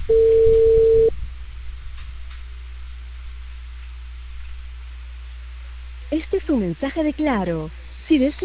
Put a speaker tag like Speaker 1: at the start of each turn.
Speaker 1: Este es un mensaje de Claro. Si deseas